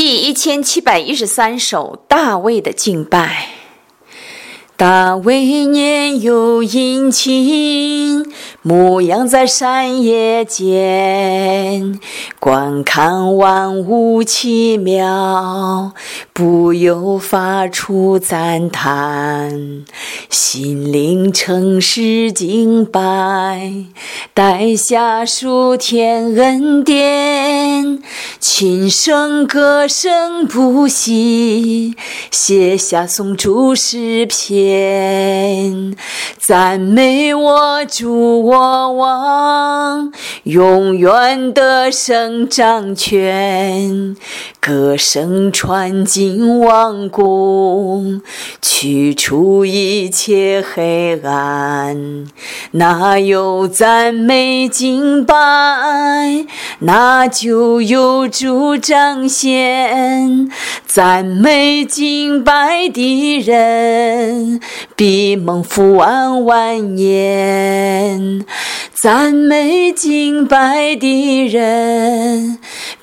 第1713首大卫的敬拜。大卫年幼殷勤，牧羊在山野间，观看万物奇妙，不由发出赞叹，心灵诚实敬拜，带下数天恩典，轻声歌声不息，写下颂主诗篇，赞美我主我王，永远的生掌权，歌声传进王宫，驱除一切黑暗。哪有赞美敬拜，那就有主彰显，赞美敬拜的人必蒙福万年，赞美敬拜的人